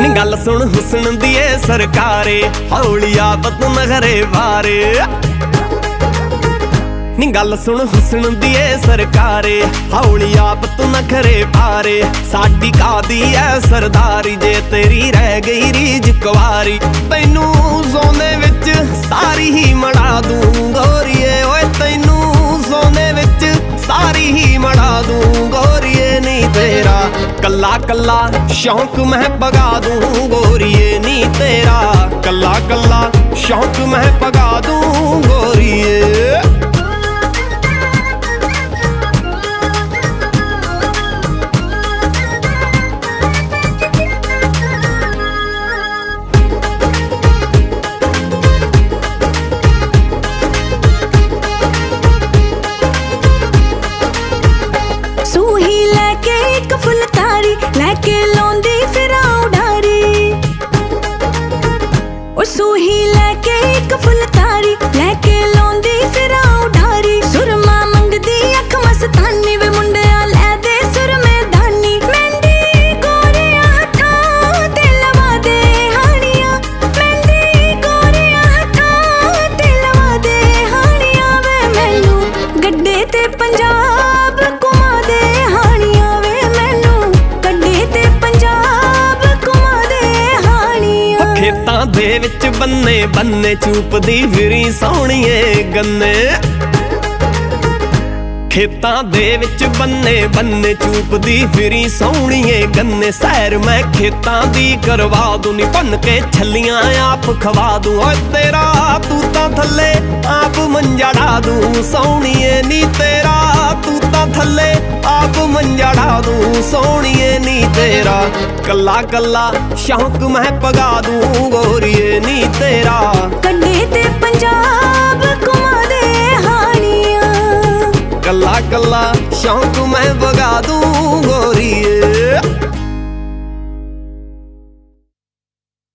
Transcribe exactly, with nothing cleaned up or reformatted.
नी गल सुन हुस्न दी ए सरकारे, हौली आपत नखरे वारे। नी गल सुन हुस्न दी ए सरकारे, हौली आपत नखरे पारे। साडी कादी ऐ सरदारी, जे तेरी रह गई रीज कुवारी। तैनू सोने विच सारी ही मड़ा दूं गोरीए, ओए तैनू सोने विच सारी ही मड़ा दूं गोरीए। नी तेरा कल्ला कल्ला शौक मैं पगा दूं गोरीए, नी तेरा कल्ला कल्ला शौक मैं पगा दूं गोरीए। लैके लौंदी फिर उडारी, ओ सूही लैके एक फुलकारी, लैके लौंदी फिर उडारी। सुरमा मंगदी अख मस्तानी, वे मुंडिया लै दे सुर में दानी। मेहंदी गोरिया हत्थां ते लवा दे हानियां, मेहंदी गोरिया हत्थां ते लवा दे हानियां। वे मैनू गड्डे ते पंजाब घुमा दे हानियां, वे मैनू गड्डे ते पंजाब घुमा दे हानियां। खेतां दे विच बन्ने बन्ने चूपदी फिरी सोहणीए गन्ने, खेतां दे विच बन्ने बन्ने चूपदी फिरी सोहणीए गन्ने। सैर मैं खेतां दी करवा दूं, नी भन के छल्लियां आप खवा दूं। ओए तेरा तूतां थल्ले आप मंजा ढा दूं सोहणीए, नी तेरा तूतां थल्ले आप मंजा ढा दूं सोहणीए। नी तेरा कल्ला कल्ला शौक मैं पगा दूं गोरीए, नी तेरा गड्डे ते पंजाब घुमा दे हानियां। कल्ला कल्ला शौक मैं पगा दूं गोरीए।